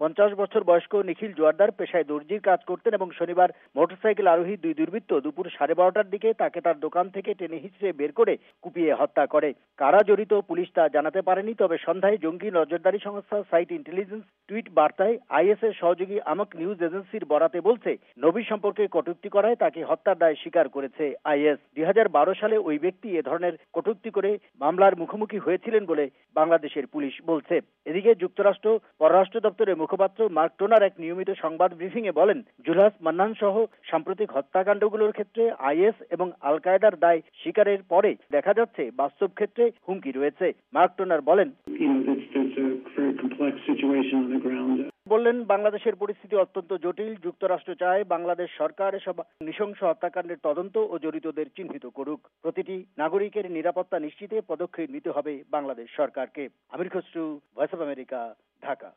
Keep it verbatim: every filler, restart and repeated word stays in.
পঞ্চাশ বছর বয়স্ক নিখিল জোয়ারদার পেশায় দর্জির কাজ করতেন এবং শনিবার মোটরসাইকেল আরোহী দুই দুর্বৃত্ত দুপুর সাড়ে বারোটার দিকে তাকে তার দোকান থেকে টেনে হিঁচড়ে বের করে কুপিয়ে হত্যা করে। কারা জড়িত পুলিশ তা জানাতে পারেনি, তবে সন্ধ্যায় জঙ্গি নজরদারি সংস্থা সাইট ইন্টেলিজেন্স টুইট বার্তায় আইএস এর সহযোগী আমক নিউজ এজেন্সির বরাতে বলছে, নবী সম্পর্কে কটূক্তি করায় তাকে হত্যার দায় স্বীকার করেছে আইএস। দুই হাজার বারো সালে ওই ব্যক্তি এ ধরনের কটূক্তি করে মামলার মুখোমুখি হয়েছিলেন বলে বাংলাদেশের পুলিশ বলছে। এদিকে যুক্তরাষ্ট্র পররাষ্ট্র দপ্তরের মুখপাত্র মার্ক টোনার এক নিয়মিত সংবাদ ব্রিফিংয়ে বলেন, জুলহাস মান্নান সহ সাম্প্রতিক হত্যাকাণ্ডগুলোর ক্ষেত্রে আইএস এবং আল কায়েদার দায় স্বীকারের পরে দেখা যাচ্ছে বাস্তব ক্ষেত্রে হুমকি রয়েছে। মার্ক টোনার বলেন, বললেন বাংলাদেশের পরিস্থিতি অত্যন্ত জটিল। যুক্তরাষ্ট্র চায় বাংলাদেশ সরকার এসব নৃশংস হত্যাকাণ্ডের তদন্ত ও জড়িতদের চিহ্নিত করুক। প্রতিটি নাগরিকের নিরাপত্তা নিশ্চিতে পদক্ষেপ নিতে হবে বাংলাদেশ সরকারকে। Amir Khasru, voice of America, Dhaka.